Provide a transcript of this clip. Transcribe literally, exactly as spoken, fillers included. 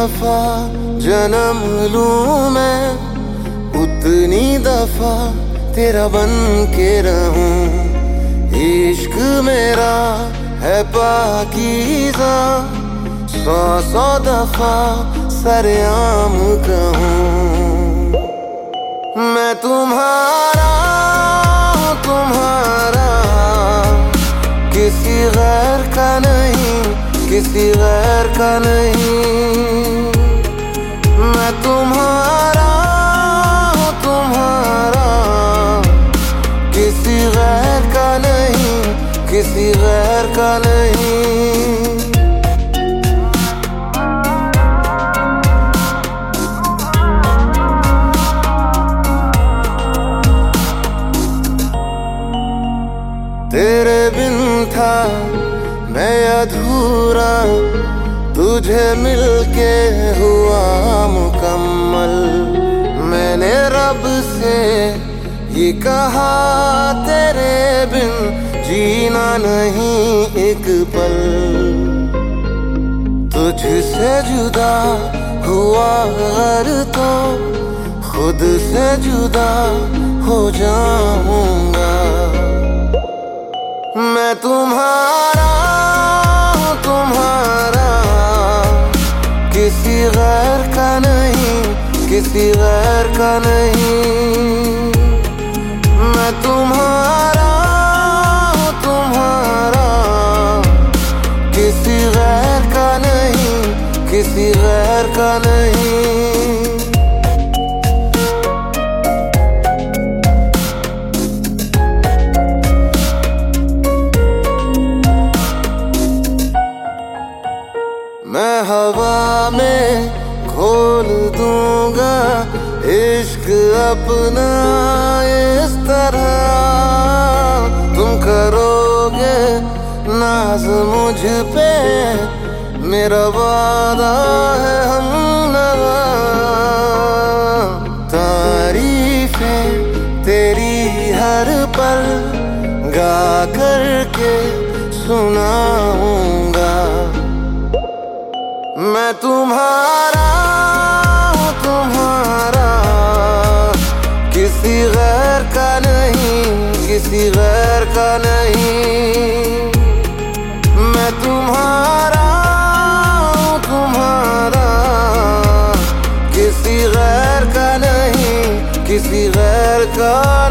दफा जन्म लूं मैं, उतनी दफा तेरा बन के रहूं। इश्क मेरा है पाकीज़ा, सौ सौ दफा सरेआम कहूं। मैं तुम्हारा हूँ तुम्हारा, किसी गैर का नहीं, किसी गैर का नहीं। मैं तुम्हारा हूँ तुम्हारा, किसी गैर का नहीं, किसी गैर का नहीं। तेरे बिन था मैं अधूरा, तुझे मिलके हुआ मुकम्मल। मैंने रब से ये कहा, तेरे बिन जीना नहीं एक पल। तुझसे जुदा हुआ अगर तो खुद से जुदा हो जाऊंगा। मैं तुम्हारा हूँ तुम्हारा, किसी गैर का नहीं, किसी गैर का नहीं। मैं तुम्हारा हूँ तुम्हारा, किसी गैर का नहीं, किसी गैर का नहीं। मैं हवा में खोल दूंगा इश्क अपना इस तरह। तुम करोगे नाज मुझ पे, मेरा वादा है हमनवा। तारीफें तेरी हर पल गा करके सुनाऊंगा। मैं तुम्हारा हूँ तुम्हारा, किसी गैर का नहीं, किसी गैर का नहीं। मैं तुम्हारा हूँ तुम्हारा, किसी गैर का नहीं, किसी गैर का